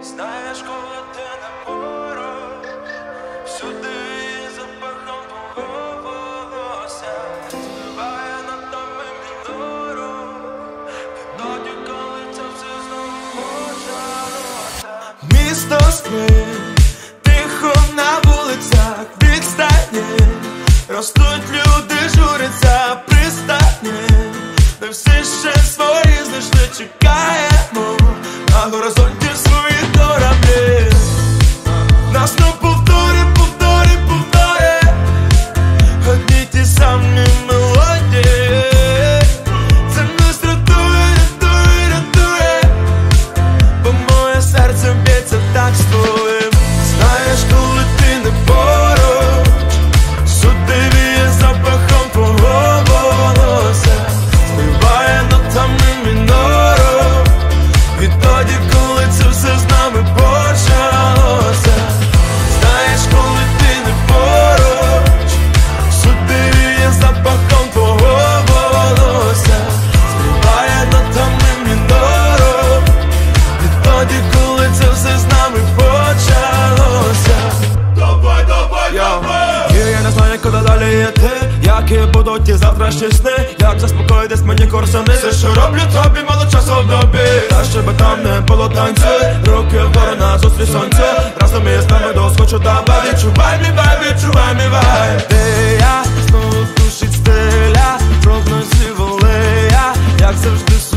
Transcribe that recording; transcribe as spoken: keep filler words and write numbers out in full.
Знаєш, коли ти не поруч, всюди запахом твого волосся спливає над нами мінору. Відтоді, коли це все знову почалося. Місто спить, тихо на вулицях, відстані ростуть люди, журяться пристані. Ми всі ще свої знайшли, чекаємо на горизонті свої кораблі. Нас не повторі, повторі, повторі одні ті самі мелодії. Це нас рятує, рятує, рятує, бо моє серце б'ється так з твоїм. Знаєш, коли ти не поруч, сюди віє запахом твого волосся спливає нотами мінору. Відтоді, коли це все з нами почалося. Знаєш, коли ти не поруч, сюди віє запахом твого волосся спливає нотами мінору. Відтоді, коли це все з нами почалося. Давай, давай, давай! І я не знаю, куди далі йти, які будуть ті завтрашні сни, як заспокоїтись мені корсани. Все, що роблю тобі, мало часу в добі, та щоб там не було танцю. Руки вгору назустріч сонцю, разом із нами до схочу давай. Відчувай мій вайб, відчувай мій вайб. Ти я, знову душить стиля, прогнозі волея, як завжди.